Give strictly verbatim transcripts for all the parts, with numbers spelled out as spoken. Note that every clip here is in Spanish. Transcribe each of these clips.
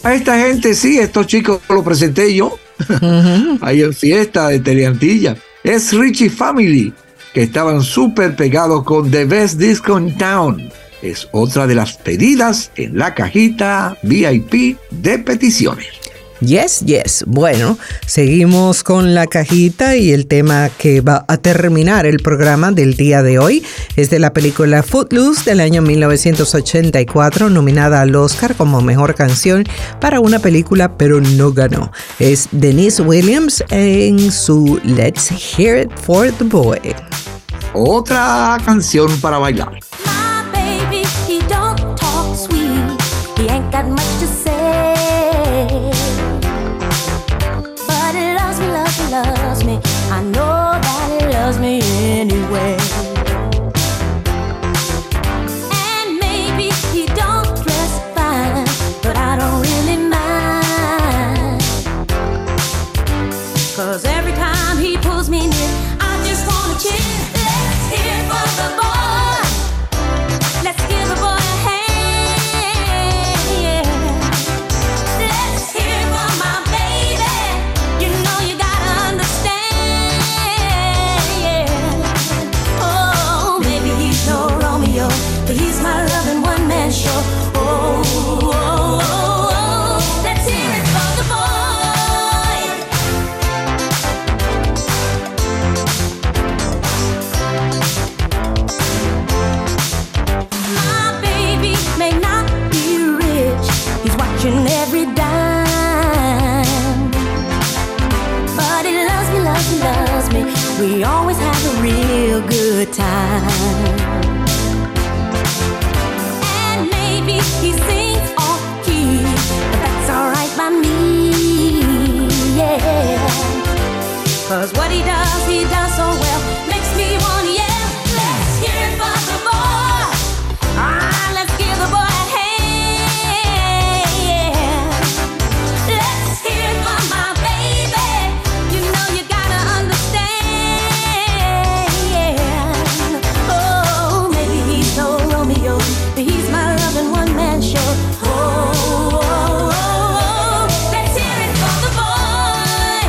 A esta gente sí, estos chicos lo presenté yo. Uh-huh. Ahí en fiesta de Teleantilla. Es Richie Family, que estaban súper pegados con The Best Disco in Town. Es otra de las pedidas en la cajita V I P de peticiones. Yes, yes. Bueno, seguimos con la cajita y el tema que va a terminar el programa del día de hoy es de la película Footloose del año mil novecientos ochenta y cuatro, nominada al Oscar como mejor canción para una película, pero no ganó. Es Denise Williams en su Let's Hear It for the Boy. Otra canción para bailar. My baby, he don't talk sweet. He ain't got much to say. Loves me, I know that he loves me anyway. And maybe he don't dress fine, but I don't really mind. 'Cause every time he pulls me near, I just wanna cheer. Let's hear it for the boy. Let's give the boy a hand, yeah. Let's hear it for my baby. You know you got but he's my loving one-man show. Oh, oh, oh, oh, let's hear it for the boy. My baby may not be rich, he's watching every dime, but he loves me, loves me, loves me. We always have a real good time. He sings off key, but that's alright by me, yeah. 'Cause what he does, he does so well, makes me wanna yell. Let's hear it for the boy. Ah, let's give the boy a hand, yeah. Let's hear it for my baby. You know you gotta understand, yeah. Oh, maybe he's no Romeo, but he's my loving one. Show. Oh, oh, oh, oh, let's hear it for the boy.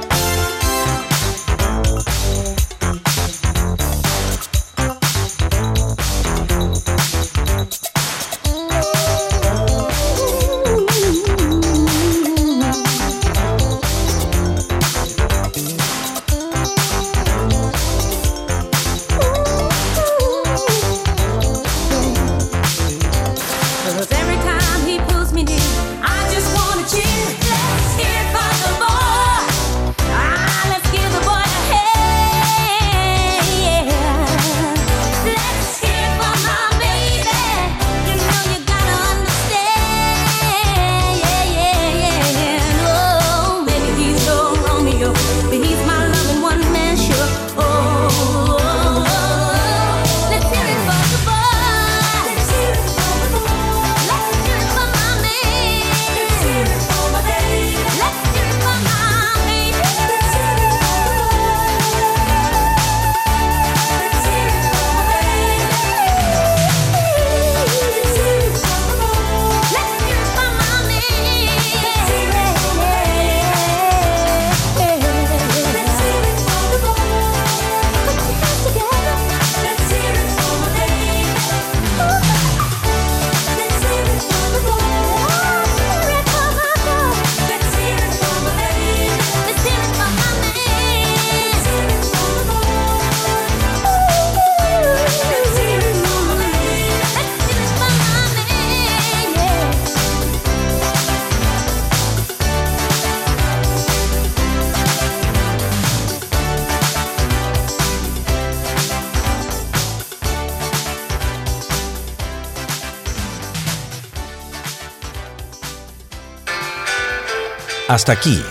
Hasta aquí,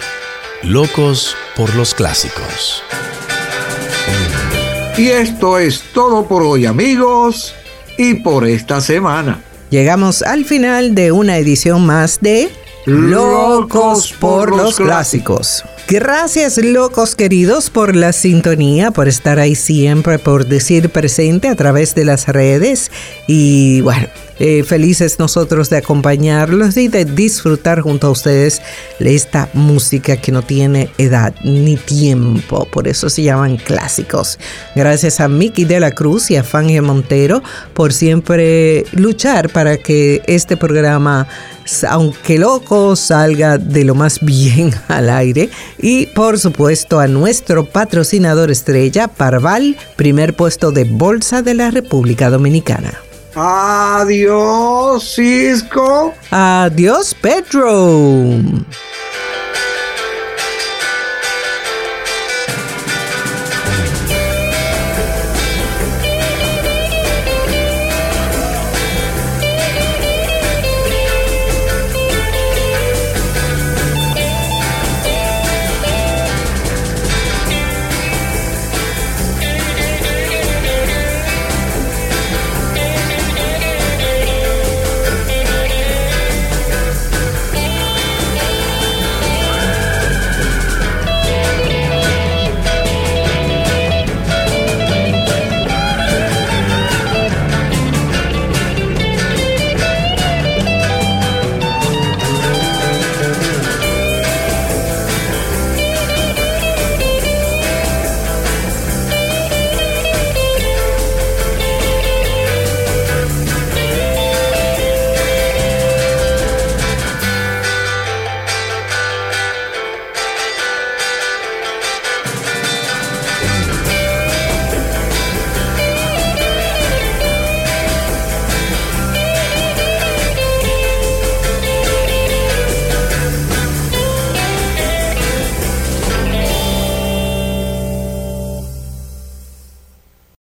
Locos por los Clásicos. Y esto es todo por hoy, amigos, y por esta semana. Llegamos al final de una edición más de Locos por los Clásicos. Gracias, locos queridos, por la sintonía, por estar ahí siempre, por decir presente a través de las redes. Y bueno, Eh, felices nosotros de acompañarlos y de disfrutar junto a ustedes de esta música que no tiene edad ni tiempo, por eso se llaman clásicos. Gracias a Mickey de la Cruz y a Fange Montero por siempre luchar para que este programa, aunque loco, salga de lo más bien al aire. Y por supuesto a nuestro patrocinador estrella, Parval, primer puesto de Bolsa de la República Dominicana. Adiós, Cisco. Adiós, Pedro.